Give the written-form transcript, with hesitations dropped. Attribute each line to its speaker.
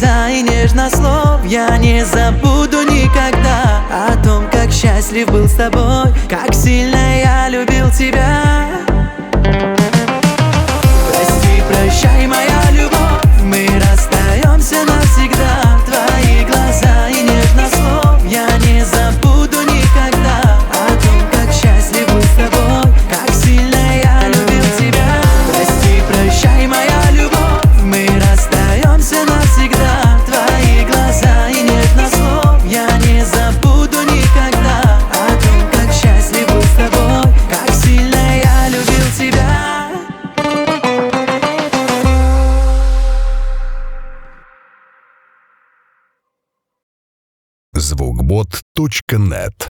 Speaker 1: глаза и нежных слов я не забуду никогда. О том, как счастлив был с тобой, как сильно я любил тебя. Прости, прощай, моя любовь, мы расстаемся навсегда. Твои глаза и нежных слов я не забуду никогда. О том, как счастлив был с тобой, как сильно я любил тебя. Прости, прощай, моя любовь, мы расстаемся навсегда. Твои глаза и нежных слов я не забуду никогда. О том, как счастлив был с тобой, как сильно я любил тебя.
Speaker 2: Звукбот.нет